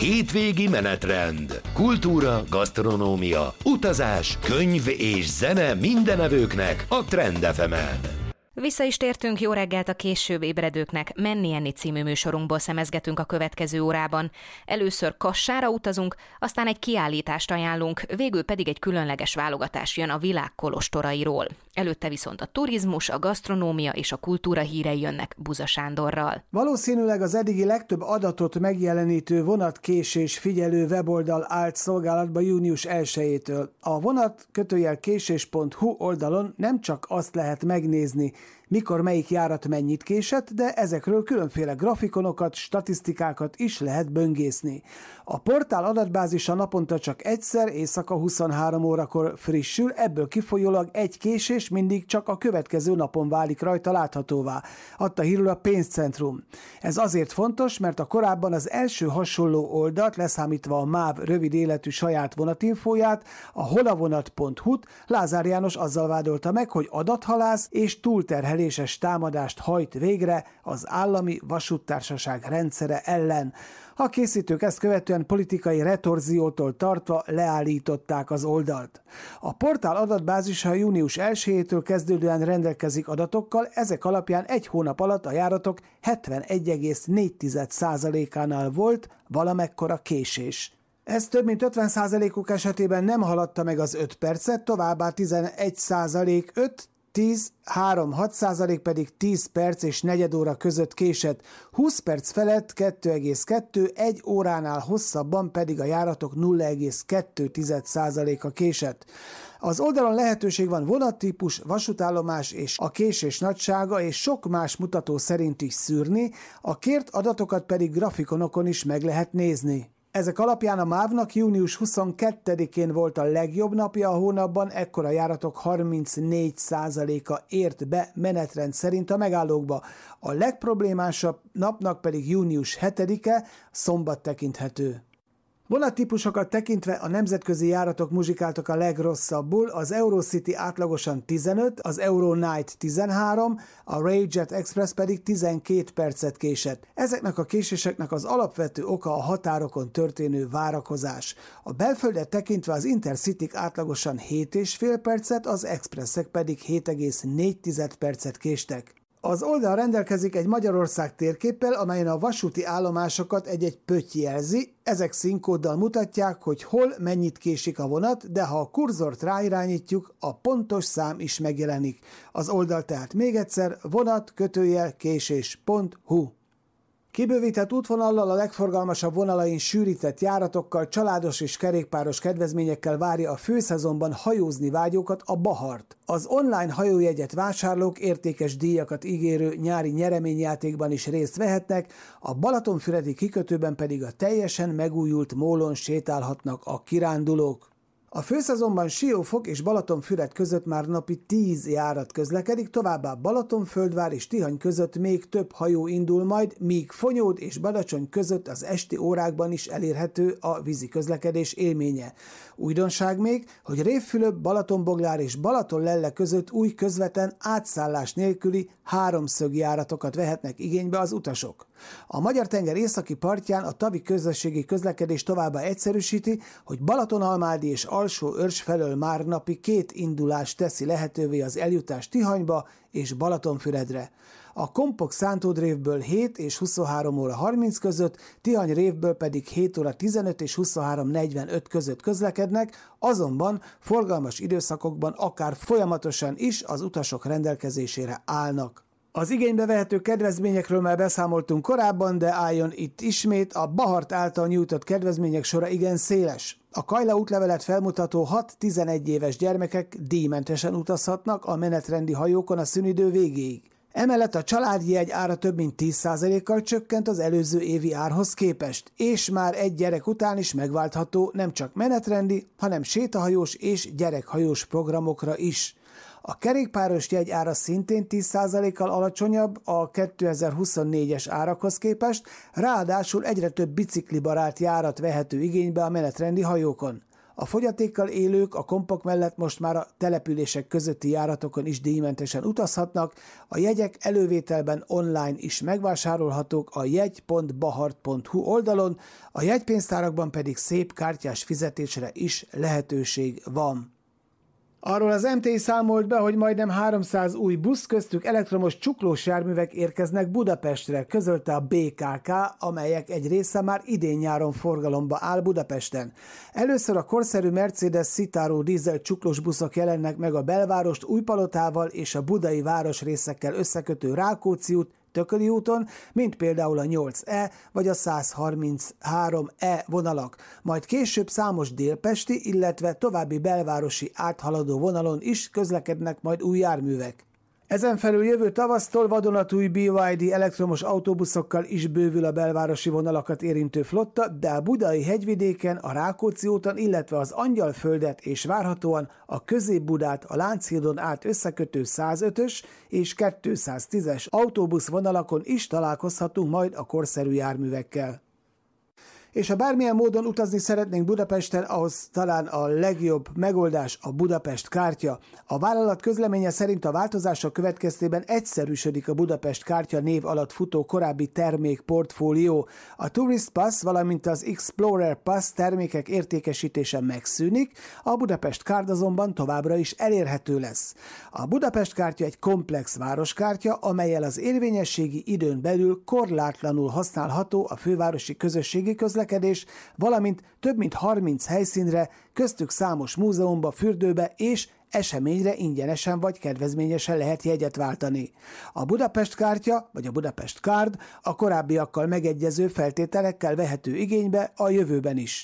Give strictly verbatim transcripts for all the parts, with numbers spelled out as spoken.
Hétvégi menetrend. Kultúra, gasztronómia, utazás, könyv és zene mindenevőknek a Trend ef emen. Vissza is tértünk, jó reggelt a később ébredőknek. Menni enni című műsorunkból szemezgetünk a következő órában. Először Kassára utazunk, aztán egy kiállítást ajánlunk, végül pedig egy különleges válogatás jön a világ kolostorairól. Előtte viszont a turizmus, a gasztronómia és a kultúra hírei jönnek Buza Sándorral. Valószínűleg az eddigi legtöbb adatot megjelenítő vonatkésés figyelő weboldal állt szolgálatba június elsejétől. A vonat kötőjel késés pont hu oldalon nem csak azt lehet megnézni, mikor melyik járat mennyit késett, de ezekről különféle grafikonokat, statisztikákat is lehet böngészni. A portál adatbázisa naponta csak egyszer, éjszaka huszonhárom órakor frissül, ebből kifolyólag egy késés mindig csak a következő napon válik rajta láthatóvá, adta hírül a Pénzcentrum. Ez azért fontos, mert a korábban az első hasonló oldalt, leszámítva a MÁV rövid életű saját vonatinfóját, a holavonat pont hu-t Lázár János azzal vádolta meg, hogy adathalász és túlterheléses támadást hajt végre az állami vasúttársaság rendszere ellen. A készítők ezt követően politikai retorziótól tartva leállították az oldalt. A portál adatbázisa június elsejétől kezdődően rendelkezik adatokkal, ezek alapján egy hónap alatt a járatok hetvenegy egész négy százalékánál volt valamekkora késés. Ez több mint ötven százalékuk esetében nem haladta meg az öt percet, továbbá tizenegy százalék öt, tíz, három, hat százalék pedig tíz perc és negyed óra között késett, húsz perc felett kettő egész kettő, egy óránál hosszabban pedig a járatok nulla egész kettő százaléka késett. Az oldalon lehetőség van vonattípus, vasútállomás és a késés nagysága és sok más mutató szerint is szűrni, a kért adatokat pedig grafikonokon is meg lehet nézni. Ezek alapján a mávnak június huszonkettedikén volt a legjobb napja a hónapban, ekkor a járatok harmincnégy százaléka ért be menetrend szerint a megállókba. A legproblémásabb napnak pedig június hetedike, szombat tekinthető. Vonattípusokat tekintve a nemzetközi járatok muzsikáltak a legrosszabbul, az Eurocity átlagosan tizenöt, az Euronight tizenhárom, a Railjet Express pedig tizenkét percet késett. Ezeknek a késéseknek az alapvető oka a határokon történő várakozás. A belföldet tekintve az Intercityk átlagosan hét egész öt percet, az Expressek pedig hét egész négy percet késtek. Az oldal rendelkezik egy Magyarország térképpel, amelyen a vasúti állomásokat egy-egy pötty jelzi. Ezek színkóddal mutatják, hogy hol mennyit késik a vonat, de ha a kurzort ráirányítjuk, a pontos szám is megjelenik. Az oldal tehát még egyszer vonat kötőjel késés pont hu. Kibővített útvonallal, a legforgalmasabb vonalain sűrített járatokkal, családos és kerékpáros kedvezményekkel várja a főszezonban hajózni vágyókat a Bahart. Az online hajójegyet vásárlók értékes díjakat ígérő nyári nyereményjátékban is részt vehetnek, a balatonfüredi kikötőben pedig a teljesen megújult mólon sétálhatnak a kirándulók. A főszezonban Siófok és Balatonfüred között már napi tíz járat közlekedik, továbbá Balatonföldvár és Tihany között még több hajó indul majd, míg Fonyód és Badacsony között az esti órákban is elérhető a vízi közlekedés élménye. Újdonság még, hogy Révfülöp, Balatonboglár és Balatonlelle között új közvetlen átszállás nélküli háromszögjáratokat vehetnek igénybe az utasok. A Magyar-tenger északi partján a tavi közösségi közlekedés továbbá egyszerűsíti, hogy Balatonalmádi és Alsó-Örs felől már napi két indulás teszi lehetővé az eljutás Tihanyba és Balatonfüredre. A kompok Szántódrévből hét és huszonhárom óra harminc között, Tihany-Révből pedig hét óra tizenöt és huszonhárom negyvenöt között közlekednek, azonban forgalmas időszakokban akár folyamatosan is az utasok rendelkezésére állnak. Az igénybe vehető kedvezményekről már beszámoltunk korábban, de álljon itt ismét, a Bahart által nyújtott kedvezmények sora igen széles. A Kajla útlevelet felmutató hat-tizenegy éves gyermekek díjmentesen utazhatnak a menetrendi hajókon a szünidő végéig. Emellett a családi jegy ára több mint tíz százalékkal csökkent az előző évi árhoz képest, és már egy gyerek után is megváltható nem csak menetrendi, hanem sétahajós és gyerekhajós programokra is. A kerékpáros jegy ára szintén tíz százalékkal alacsonyabb a kétezer-huszonnégyes árakhoz képest, ráadásul egyre több biciklibarát járat vehető igénybe a menetrendi hajókon. A fogyatékkal élők a kompok mellett most már a települések közötti járatokon is díjmentesen utazhatnak, a jegyek elővételben online is megvásárolhatók a jegy pont bahart pont hu oldalon, a jegypénztárakban pedig szép kártyás fizetésre is lehetőség van. Arról az em té i számolt be, hogy majdnem háromszáz új busz, köztük elektromos csuklós járművek érkeznek Budapestre, közölte a bé ká ká, amelyek egy része már idén-nyáron forgalomba áll Budapesten. Először a korszerű Mercedes Citaro dízel csuklós buszok jelennek meg a belvárost Újpalotával és a budai városrészekkel összekötő Rákóczi út, Tököli úton, mint például a nyolc E vagy a száz harminchárom E vonalak, majd később számos délpesti, illetve további belvárosi áthaladó vonalon is közlekednek majd új járművek. Ezen felül jövő tavasztól vadonatúj bé ipszilon dé elektromos autóbuszokkal is bővül a belvárosi vonalakat érintő flotta, de a budai hegyvidéken, a Rákóczi úton, illetve az Angyalföldet és várhatóan a Közép-Budát a Lánchídon át összekötő százötös és kétszáztízes autóbuszvonalakon is találkozhatunk majd a korszerű járművekkel. És ha bármilyen módon utazni szeretnénk Budapesten, ahhoz talán a legjobb megoldás a Budapest kártya. A vállalat közleménye szerint a változások következtében egyszerűsödik a Budapest kártya név alatt futó korábbi termékportfólió. A Tourist Pass, valamint az Explorer Pass termékek értékesítése megszűnik, a Budapest Card azonban továbbra is elérhető lesz. A Budapest kártya egy komplex városkártya, amellyel az érvényességi időn belül korlátlanul használható a fővárosi közösségi közlekedés, valamint több mint harminc helyszínre, köztük számos múzeumba, fürdőbe és eseményre ingyenesen vagy kedvezményesen lehet jegyet váltani. A Budapest kártya, vagy a Budapest Card a korábbiakkal megegyező feltételekkel vehető igénybe a jövőben is.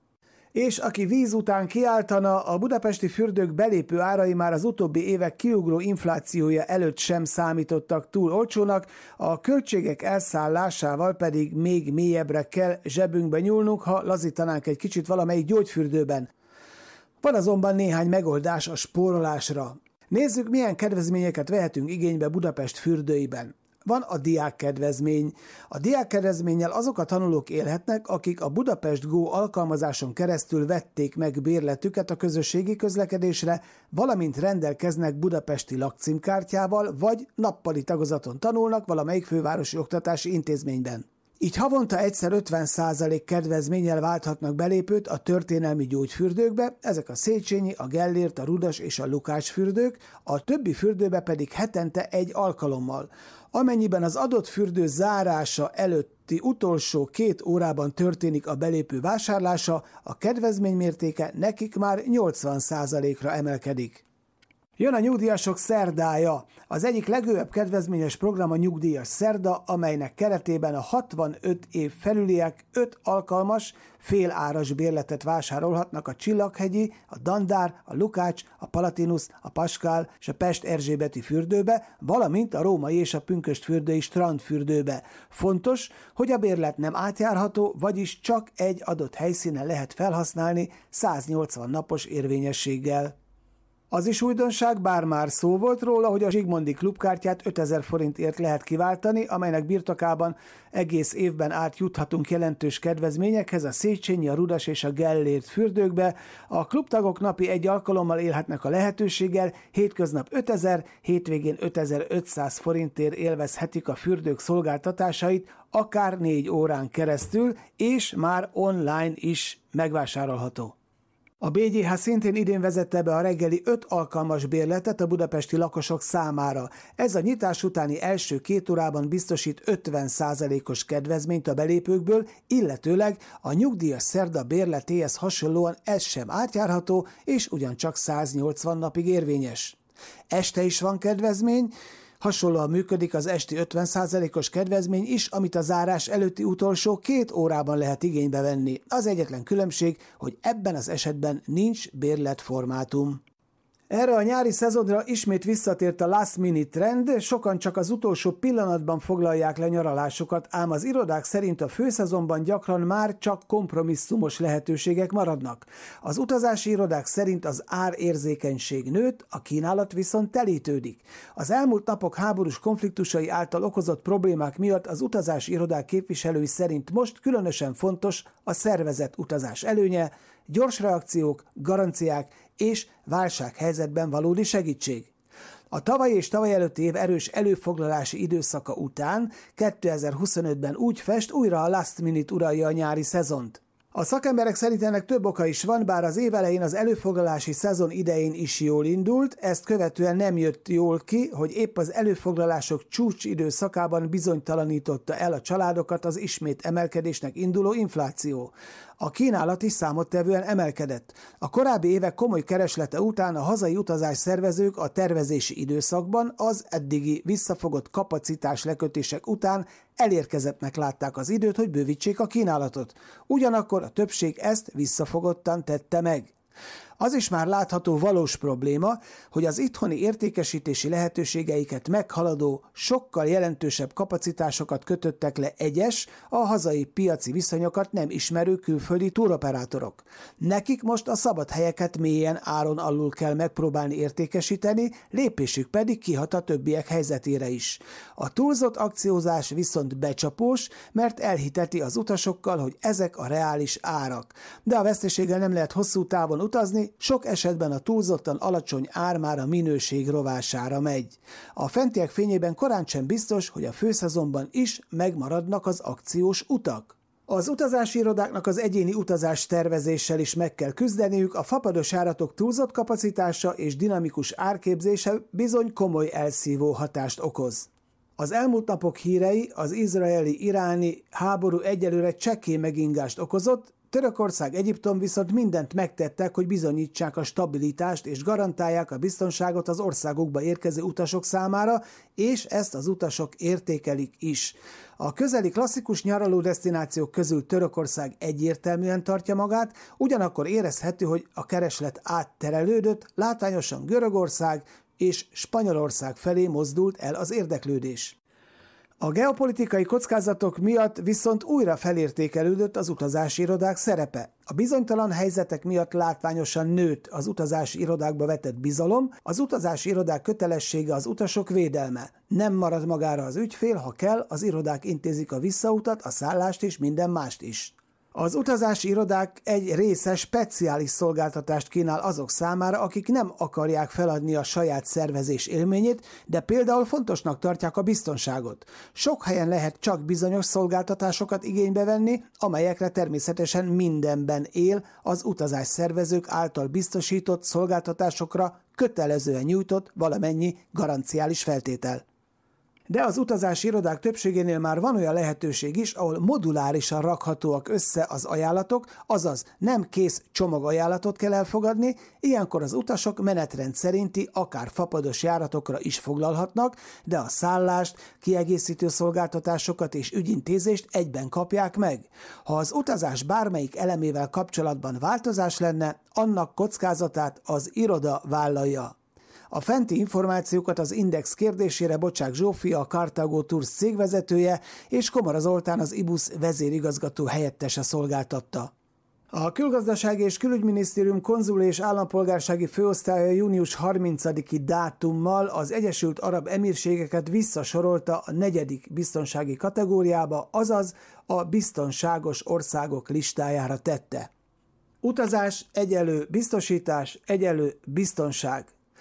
És aki víz után kiáltana, a budapesti fürdők belépő árai már az utóbbi évek kiugró inflációja előtt sem számítottak túl olcsónak, a költségek elszállásával pedig még mélyebbre kell zsebünkbe nyúlnunk, ha lazítanánk egy kicsit valamelyik gyógyfürdőben. Van azonban néhány megoldás a spórolásra. Nézzük, milyen kedvezményeket vehetünk igénybe Budapest fürdőiben. Van a diákkedvezmény. A diákkedvezménnyel azok a tanulók élhetnek, akik a Budapest Go alkalmazáson keresztül vették meg bérletüket a közösségi közlekedésre, valamint rendelkeznek budapesti lakcímkártyával, vagy nappali tagozaton tanulnak valamelyik fővárosi oktatási intézményben. Így havonta egyszer ötven százalék kedvezménnyel válthatnak belépőt a történelmi gyógyfürdőkbe, ezek a Széchenyi, a Gellért, a Rudas és a Lukács fürdők, a többi fürdőbe pedig hetente egy alkalommal. Amennyiben az adott fürdő zárása előtti utolsó két órában történik a belépő vásárlása, a kedvezmény mértéke nekik már nyolcvan százalékra emelkedik. Jön a nyugdíjasok szerdája. Az egyik legőbb kedvezményes program a nyugdíjas szerda, amelynek keretében a hatvanöt év felüliek öt alkalmas, féláras bérletet vásárolhatnak a Csillaghegyi, a Dandár, a Lukács, a Palatinus, a Paskál és a Pest-Erzsébeti fürdőbe, valamint a római és a pünkösd fürdői strandfürdőbe. Fontos, hogy a bérlet nem átjárható, vagyis csak egy adott helyszínen lehet felhasználni száznyolcvan napos érvényességgel. Az is újdonság, bár már szó volt róla, hogy a Zsigmondi klubkártyát ötezer forintért lehet kiváltani, amelynek birtokában egész évben át juthatunk jelentős kedvezményekhez a Széchenyi, a Rudas és a Gellért fürdőkbe. A klubtagok napi egy alkalommal élhetnek a lehetőséggel, hétköznap ötezer, hétvégén ötezer-ötszáz forintért élvezhetik a fürdők szolgáltatásait, akár négy órán keresztül, és már online is megvásárolható. A bé gé há szintén idén vezette be a reggeli öt alkalmas bérletet a budapesti lakosok számára. Ez a nyitás utáni első két órában biztosít ötven százalékos kedvezményt a belépőkből, illetőleg a nyugdíjas szerda bérletéhez hasonlóan ez sem átjárható, és ugyancsak száznyolcvan napig érvényes. Este is van kedvezmény. Hasonlóan működik az esti ötven százalékos kedvezmény is, amit a zárás előtti utolsó két órában lehet igénybe venni. Az egyetlen különbség, hogy ebben az esetben nincs bérletformátum. Erre a nyári szezonra ismét visszatért a last minute trend, sokan csak az utolsó pillanatban foglalják le nyaralásukat, ám az irodák szerint a főszezonban gyakran már csak kompromisszumos lehetőségek maradnak. Az utazási irodák szerint az árérzékenység nőtt, a kínálat viszont telítődik. Az elmúlt napok háborús konfliktusai által okozott problémák miatt az utazási irodák képviselői szerint most különösen fontos a szervezett utazás előnye, gyors reakciók, garanciák és válsághelyzetben valódi segítség. A tavalyi és tavaly előtti év erős előfoglalási időszaka után kétezer-huszonötben úgy fest, újra a last minute uralja a nyári szezont. A szakemberek szerint ennek több oka is van, bár az év elején az előfoglalási szezon idején is jól indult, ezt követően nem jött jól ki, hogy épp az előfoglalások csúcsidőszakában bizonytalanította el a családokat az ismét emelkedésnek induló infláció. A kínálat is számottevően emelkedett. A korábbi évek komoly kereslete után a hazai utazásszervezők a tervezési időszakban az eddigi visszafogott kapacitás lekötések után elérkezettnek látták az időt, hogy bővítsék a kínálatot. Ugyanakkor a többség ezt visszafogottan tette meg. Az is már látható valós probléma, hogy az itthoni értékesítési lehetőségeiket meghaladó, sokkal jelentősebb kapacitásokat kötöttek le egyes, a hazai piaci viszonyokat nem ismerő külföldi túroperátorok. Nekik most a szabad helyeket mélyen áron alul kell megpróbálni értékesíteni, lépésük pedig kihat a többiek helyzetére is. A túlzott akciózás viszont becsapós, mert elhiteti az utasokkal, hogy ezek a reális árak. De a veszteséggel nem lehet hosszú távon utazni, sok esetben a túlzottan alacsony ár már a minőség rovására megy. A fentiek fényében korán sem biztos, hogy a főszezonban is megmaradnak az akciós utak. Az utazási irodáknak az egyéni utazás tervezéssel is meg kell küzdeniük, a fapados járatok túlzott kapacitása és dinamikus árképzése bizony komoly elszívó hatást okoz. Az elmúlt napok hírei, az izraeli-iráni háború egyelőre csekély megingást okozott, Törökország, Egyiptom viszont mindent megtettek, hogy bizonyítsák a stabilitást és garantálják a biztonságot az országukba érkező utasok számára, és ezt az utasok értékelik is. A közeli klasszikus nyaraló desztinációk közül Törökország egyértelműen tartja magát, ugyanakkor érezhető, hogy a kereslet átterelődött, látványosan Görögország és Spanyolország felé mozdult el az érdeklődés. A geopolitikai kockázatok miatt viszont újra felértékelődött az utazási irodák szerepe. A bizonytalan helyzetek miatt látványosan nőtt az utazási irodákba vetett bizalom, az utazási irodák kötelessége az utasok védelme. Nem marad magára az ügyfél, ha kell, az irodák intézik a visszautat, a szállást és minden mást is. Az utazási irodák egy része speciális szolgáltatást kínál azok számára, akik nem akarják feladni a saját szervezés élményét, de például fontosnak tartják a biztonságot. Sok helyen lehet csak bizonyos szolgáltatásokat igénybe venni, amelyekre természetesen mindenben él az utazásszervezők által biztosított szolgáltatásokra kötelezően nyújtott valamennyi garanciális feltétel. De az utazási irodák többségénél már van olyan lehetőség is, ahol modulárisan rakhatóak össze az ajánlatok, azaz nem kész csomagajánlatot kell elfogadni, ilyenkor az utasok menetrend szerinti, akár fapados járatokra is foglalhatnak, de a szállást, kiegészítő szolgáltatásokat és ügyintézést egyben kapják meg. Ha az utazás bármelyik elemével kapcsolatban változás lenne, annak kockázatát az iroda vállalja. A fenti információkat az Index kérdésére Bocsák Zsófia, a Carthago Tours cégvezetője, és Komora Zoltán, az i busz vezérigazgató helyettese szolgáltatta. A Külgazdasági és Külügyminisztérium konzul és állampolgársági főosztálya június harmincadiki dátummal az Egyesült Arab Emírségeket visszasorolta a negyedik biztonsági kategóriába, azaz a biztonságos országok listájára tette. Utazás egyenlő biztosítás egyenlő biztonság.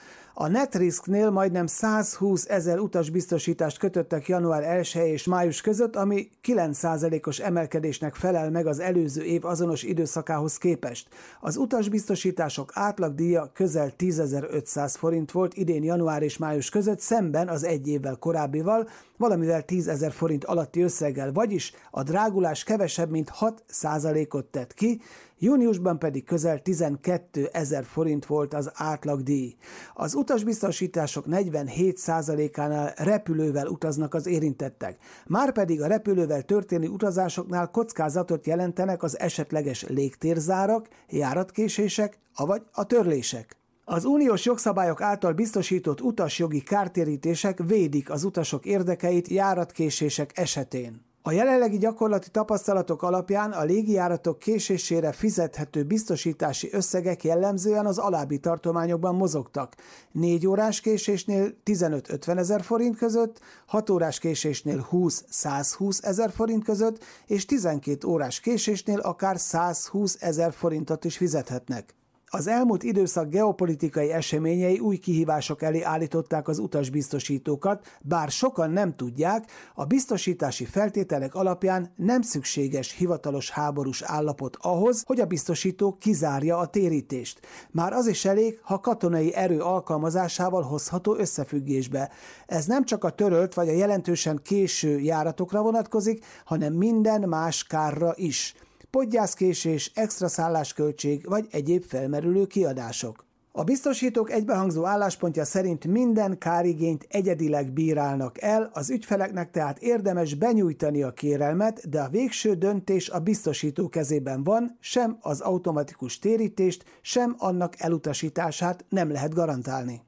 A NetRisknél majdnem százhúsz ezer utasbiztosítást kötöttek január elseje és május között, ami kilenc százalékos emelkedésnek felel meg az előző év azonos időszakához képest. Az utasbiztosítások átlagdíja közel tízezer-ötszáz forint volt idén január és május között, szemben az egy évvel korábbival, valamivel tízezer forint alatti összeggel, vagyis a drágulás kevesebb, mint hat százalékot tett ki, júniusban pedig közel tizenkétezer forint volt az átlagdíj. Az utasbiztosítások negyvenhét százalékánál repülővel utaznak az érintettek. Márpedig a repülővel történő utazásoknál kockázatot jelentenek az esetleges légtérzárak, járatkésések, avagy a törlések. Az uniós jogszabályok által biztosított utasjogi kártérítések védik az utasok érdekeit járatkésések esetén. A jelenlegi gyakorlati tapasztalatok alapján a légijáratok késésére fizethető biztosítási összegek jellemzően az alábbi tartományokban mozogtak. négy órás késésnél tizenöt-ötven ezer forint között, hat órás késésnél húsz-százhúsz ezer forint között, és tizenkét órás késésnél akár százhúsz ezer forintot is fizethetnek. Az elmúlt időszak geopolitikai eseményei új kihívások elé állították az utasbiztosítókat, bár sokan nem tudják, a biztosítási feltételek alapján nem szükséges hivatalos háborús állapot ahhoz, hogy a biztosító kizárja a térítést. Már az is elég, ha katonai erő alkalmazásával hozható összefüggésbe. Ez nem csak a törölt vagy a jelentősen késő járatokra vonatkozik, hanem minden más kárra is. Podgyászkésés, extra szállásköltség vagy egyéb felmerülő kiadások. A biztosítók egybehangzó álláspontja szerint minden kárigényt egyedileg bírálnak el, az ügyfeleknek tehát érdemes benyújtani a kérelmet, de a végső döntés a biztosító kezében van, sem az automatikus térítést, sem annak elutasítását nem lehet garantálni.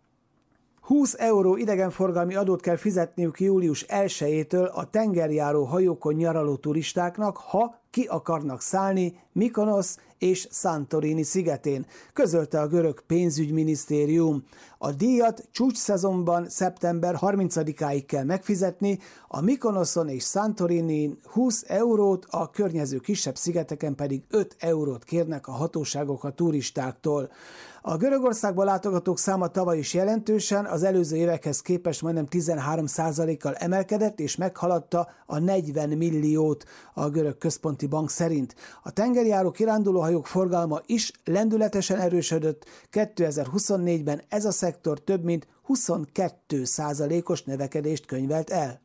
húsz euró idegenforgalmi adót kell fizetniük július elsejétől a tengerjáró hajókon nyaraló turistáknak, ha ki akarnak szállni Mykonosz és Santorini szigetén, közölte a görög pénzügyminisztérium. A díjat csúcsszezonban szeptember harmincadikáig kell megfizetni, a Mykonoszon és Santorinin húsz eurót, a környező kisebb szigeteken pedig öt eurót kérnek a hatóságok a turistáktól. A Görögországba látogatók száma tavaly is jelentősen, az előző évekhez képest majdnem tizenhárom százalékkal emelkedett és meghaladta a negyven milliót a görög központi bank szerint. A tengerjáró kirándulóhajók forgalma is lendületesen erősödött, kétezer-huszonnégyben ez a szektor több mint huszonkettő százalékos növekedést könyvelt el.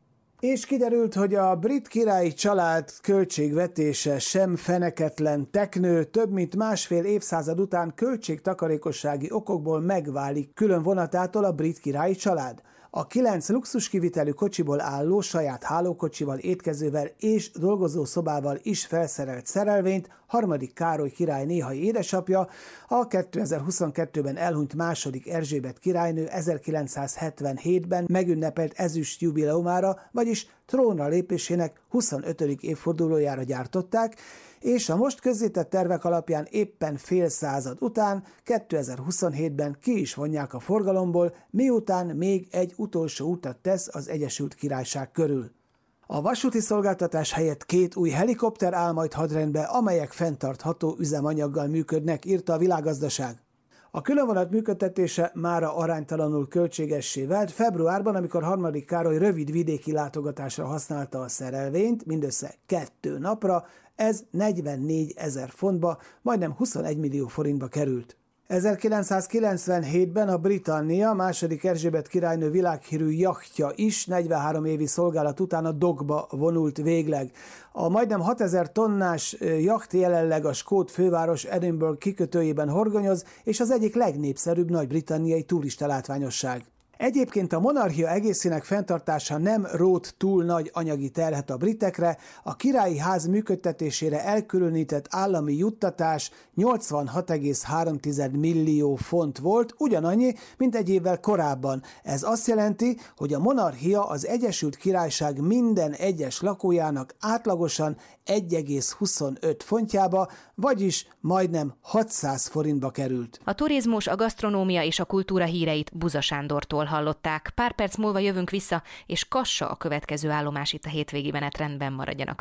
És kiderült, hogy a brit királyi család költségvetése sem feneketlen teknő, több mint másfél évszázad után költségtakarékossági okokból megválik külön vonatától a brit királyi család. A kilenc luxuskivitelű kocsiból álló saját hálókocsival, étkezővel és dolgozószobával is felszerelt szerelvényt harmadik Károly király néhai édesapja, a kétezer-huszonkettőben elhunyt második Erzsébet királynő ezerkilencszázhetvenhétben megünnepelt ezüst jubileumára, vagyis trónra lépésének huszonötödik évfordulójára gyártották, és a most közzétett tervek alapján éppen fél század után, kétezer-huszonhétben ki is vonják a forgalomból, miután még egy utolsó utat tesz az Egyesült Királyság körül. A vasúti szolgáltatás helyett két új helikopter áll majd hadrendbe, amelyek fenntartható üzemanyaggal működnek, írta a Világgazdaság. A különvonat működtetése mára aránytalanul költségessé vált februárban, amikor harmadik Károly rövid vidéki látogatásra használta a szerelvényt, mindössze kettő napra, ez negyvennégy ezer fontba, majdnem huszonegy millió forintba került. ezerkilencszázkilencvenhétben a Britannia második Erzsébet királynő világhírű jachtja is negyvenhárom évi szolgálat után a dockba vonult végleg. A majdnem hatezer tonnás jacht jelenleg a skót főváros Edinburgh kikötőjében horgonyoz, és az egyik legnépszerűbb nagy-britanniai turista látványosság. Egyébként a monarchia egészének fenntartása nem rótt túl nagy anyagi terhet a britekre, a királyi ház működtetésére elkülönített állami juttatás nyolcvanhat egész három millió font volt, ugyanannyi, mint egy évvel korábban. Ez azt jelenti, hogy a monarchia az Egyesült Királyság minden egyes lakójának átlagosan egy egész huszonöt fontjába, vagyis majdnem hatszáz forintba került. A turizmus, a gasztronómia és a kultúra híreit Buza Sándortól hallották. Pár perc múlva jövünk vissza, és Kassa a következő állomás itt a hétvégi menetrendben, maradjanak